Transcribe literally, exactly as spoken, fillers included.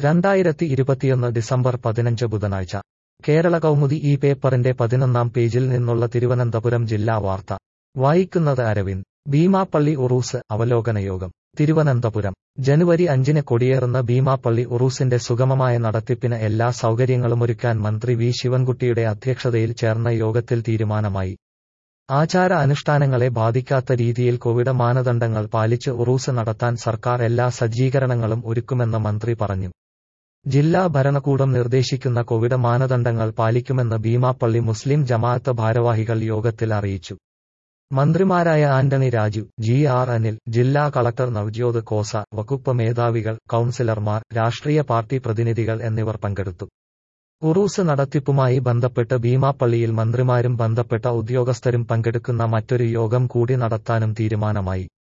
രണ്ടായിരത്തി ഇരുപത്തിയൊന്ന് ഡിസംബർ പതിനഞ്ച് ബുധനാഴ്ച കേരള കൗമുദി ഈ പേപ്പറിന്റെ പതിനൊന്നാം പേജിൽ നിന്നുള്ള തിരുവനന്തപുരം ജില്ലാ വാർത്ത വായിക്കുന്നത് അരവിന്ദ്. ഭീമാപ്പള്ളി ഉറൂസ് അവലോകന യോഗം തിരുവനന്തപുരം. ജനുവരി അഞ്ചിന് കൊടിയേറുന്ന ഭീമാപ്പള്ളി ഉറൂസിന്റെ സുഗമമായ നടത്തിപ്പിന് എല്ലാ സൗകര്യങ്ങളുമൊരുക്കാൻ മന്ത്രി വി ശിവൻകുട്ടിയുടെ അധ്യക്ഷതയിൽ ചേർന്ന യോഗത്തിൽ തീരുമാനമായി. ആചാര അനുഷ്ഠാനങ്ങളെ ബാധിക്കാത്ത രീതിയിൽ കോവിഡ് മാനദണ്ഡങ്ങൾ പാലിച്ച് ഉറൂസ് നടത്താൻ സർക്കാർ എല്ലാ സജ്ജീകരണങ്ങളും ഒരുക്കുമെന്ന് മന്ത്രി പറഞ്ഞു. ജില്ലാ ഭരണകൂടം നിർദ്ദേശിക്കുന്ന കോവിഡ് മാനദണ്ഡങ്ങൾ പാലിക്കുമെന്ന് ഭീമാപ്പള്ളി മുസ്ലിം ജമാഅത്ത് ഭാരവാഹികൾ യോഗത്തിൽ അറിയിച്ചു. മന്ത്രിമാരായ ആന്റണി രാജു, ജി ആർ അനിൽ, ജില്ലാ കളക്ടർ നവ്ജ്യോത് ഖോസ, വകുപ്പ് മേധാവികൾ, കൌൺസിലർമാർ, രാഷ്ട്രീയ പാർട്ടി പ്രതിനിധികൾ എന്നിവർ പങ്കെടുത്തു. ഉറൂസ് നടത്തിപ്പുമായി ബന്ധപ്പെട്ട് ഭീമാപ്പള്ളിയിൽ മന്ത്രിമാരും ബന്ധപ്പെട്ട ഉദ്യോഗസ്ഥരും പങ്കെടുക്കുന്ന മറ്റൊരു യോഗം കൂടി നടത്താനും തീരുമാനമായി.